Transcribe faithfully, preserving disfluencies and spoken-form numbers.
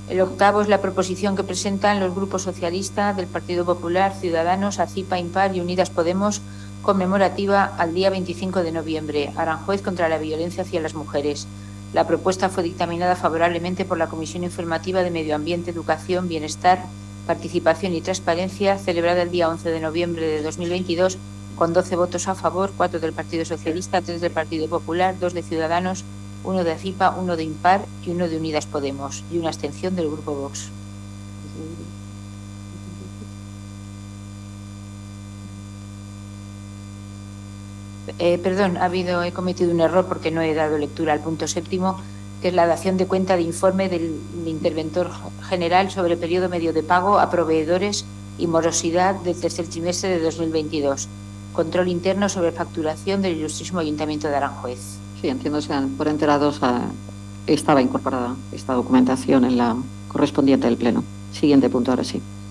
El octavo es la proposición que presentan los grupos socialista, del Partido Popular, Ciudadanos, ACIPA, Impar y Unidas Podemos, conmemorativa al día veinticinco de noviembre, Aranjuez contra la violencia hacia las mujeres. La propuesta fue dictaminada favorablemente por la Comisión Informativa de Medio Ambiente, Educación, Bienestar, Participación y Transparencia, celebrada el día once de noviembre de dos mil veintidós, con doce votos a favor, cuatro del Partido Socialista, tres del Partido Popular, dos de Ciudadanos, uno de ACIPA, uno de Impar y uno de Unidas Podemos, y una abstención del Grupo Vox. Eh, perdón, ha habido, he cometido un error porque no he dado lectura al punto séptimo, que es la dación de cuenta de informe del interventor general sobre periodo medio de pago a proveedores y morosidad del tercer trimestre de dos mil veintidós. Control interno sobre facturación del Ilustrísimo Ayuntamiento de Aranjuez. Sí, entiendo, sean por enterados, a, estaba incorporada esta documentación en la correspondiente del Pleno. Siguiente punto, ahora sí.